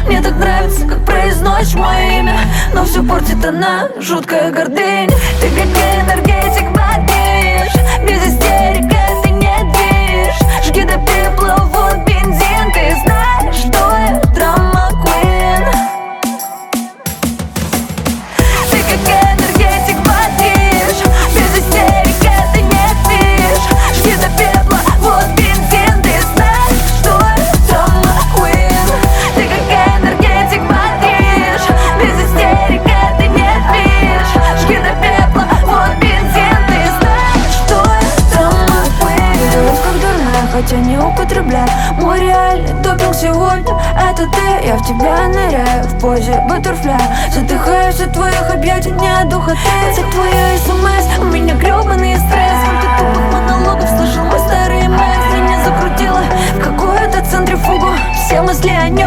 Мне так нравится, как произносишь мое имя, но все портит она, жуткая гордыня. Ты как энергетик водишь, без истерик ты не движешь. Жги до пепла, вот бензин, ты знаешь, что я драма queen. Ты как энергетик водишь, без истерик ты не движешь. Жги до пепла, вот бензин, ты знаешь, что я драма queen. Ты как энергетик водишь, без истерик ты не движешь. Жги до пепла, вот бензин, ты знаешь, что я драма queen. Делаюсь как дурная, хотя не употребляю. Мой реальный допинг сегодня это ты. Я в тебя ныряю в позе баттерфляя, задыхаюсь от твоих объятий, не от духоты. Это твои смс, у меня гребаный стресс. Сколько тупых монологов слышал мой старый мэн. Меня закрутило в какую-то центрифугу, все мысли о нем.